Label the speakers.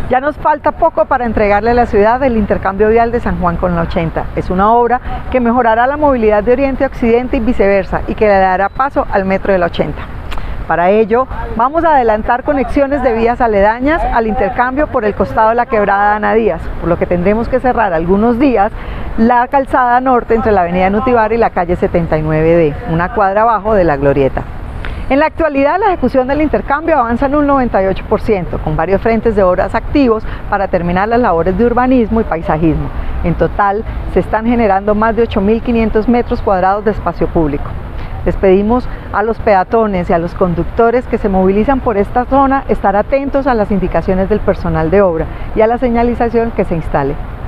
Speaker 1: Ya nos falta poco para entregarle a la ciudad el intercambio vial de San Juan con la 80. Es una obra que mejorará la movilidad de oriente a occidente y viceversa y que le dará paso al metro de la 80. Para ello, vamos a adelantar conexiones de vías aledañas al intercambio por el costado de la quebrada Ana Díaz, por lo que tendremos que cerrar algunos días la calzada norte entre la avenida Nutivar y la calle 79D, una cuadra abajo de la Glorieta. En la actualidad, la ejecución del intercambio avanza en un 98%, con varios frentes de obras activos para terminar las labores de urbanismo y paisajismo. En total, se están generando más de 8.500 metros cuadrados de espacio público. Les pedimos a los peatones y a los conductores que se movilizan por esta zona estar atentos a las indicaciones del personal de obra y a la señalización que se instale.